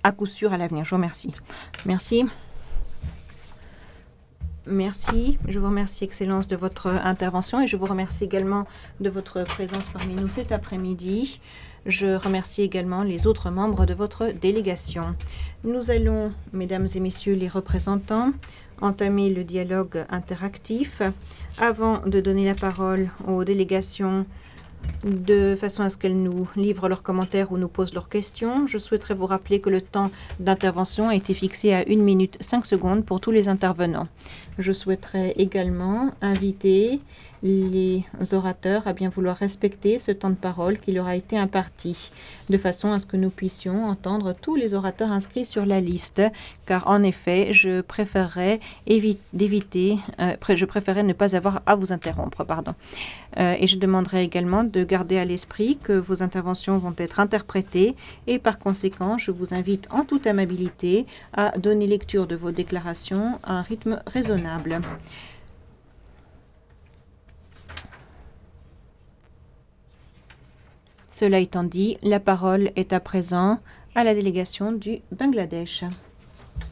à coup sûr à l'avenir. Je vous remercie. Merci. Merci. Je vous remercie, Excellence, de votre intervention et je vous remercie également de votre présence parmi nous cet après-midi. Je remercie également les autres membres de votre délégation. Nous allons, mesdames et messieurs les représentants, entamer le dialogue interactif. Avant de donner la parole aux délégations de façon à ce qu'elles nous livrent leurs commentaires ou nous posent leurs questions, je souhaiterais vous rappeler que le temps d'intervention a été fixé à 1 minute 5 secondes pour tous les intervenants. Je souhaiterais également inviter les orateurs à bien vouloir respecter ce temps de parole qui leur a été imparti, de façon à ce que nous puissions entendre tous les orateurs inscrits sur la liste, car en effet, je préférerais ne pas avoir à vous interrompre. Et je demanderai également de garder à l'esprit que vos interventions vont être interprétées et par conséquent, je vous invite en toute amabilité à donner lecture de vos déclarations à un rythme raisonnable. Cela étant dit, la parole est à présent à la délégation du Bangladesh.